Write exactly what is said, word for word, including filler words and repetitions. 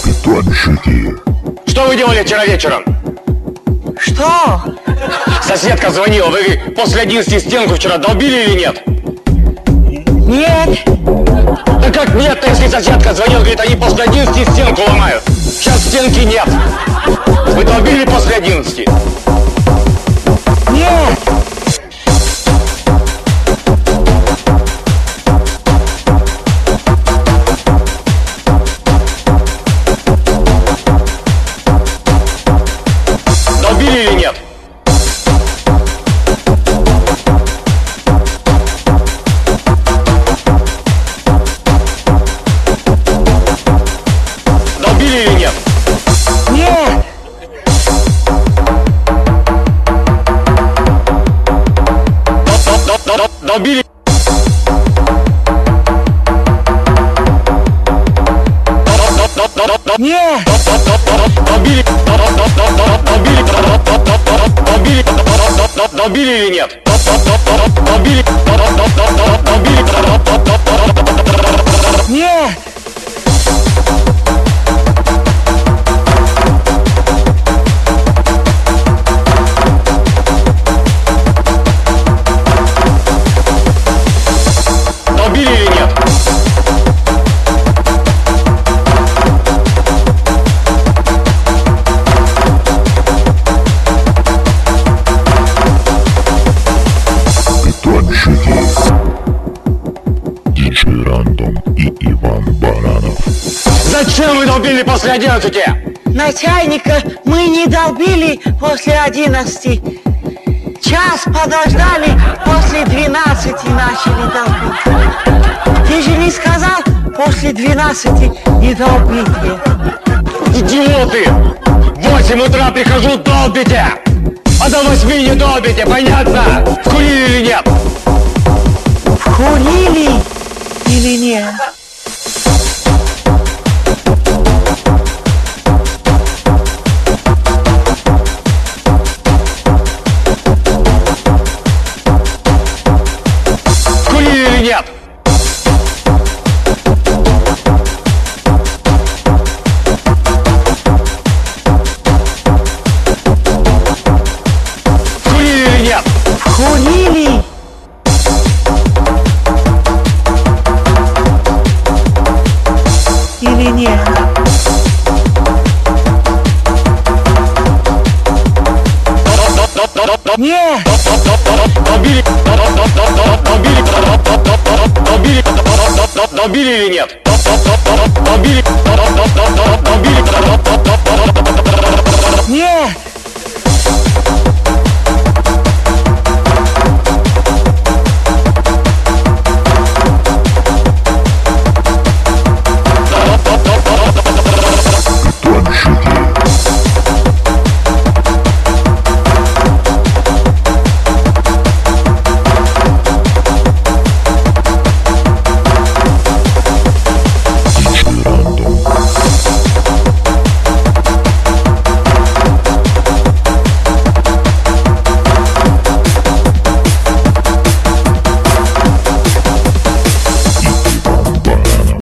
Питончики. Что вы делали вчера вечером? Что? Соседка звонила. Вы после одиннадцати стенку вчера долбили или нет? Нет. Да как нет-то, если соседка звонила, говорит, они после одиннадцати стенку ломают. Сейчас стенки нет. Вы долбили после одиннадцати? Нет. Долбили или нет? Долбили или нет? Нет. Долбили? Нет. Долбили? Долбили? Долбили? Долбили или нет? Долбили? Долбили? Нет. Долбили или нет? Питончики. Диджей Рандом и Иван Баранов. Зачем вы долбили после одиннадцати? Начальника мы не долбили после одиннадцати. Час подождали, после двенадцати начали долбить. Ты же не сказал, после двенадцати не долбите. Идиоты! В восемь утра прихожу, долбите! А до восьми не долбите, понятно? Вкурили или нет? Вкурили или нет? Вкурили или нет? Вкурили или нет? Вкурили или нет? Нет. Долбили? Долбили? Долбили? Долбили или нет? Долбили?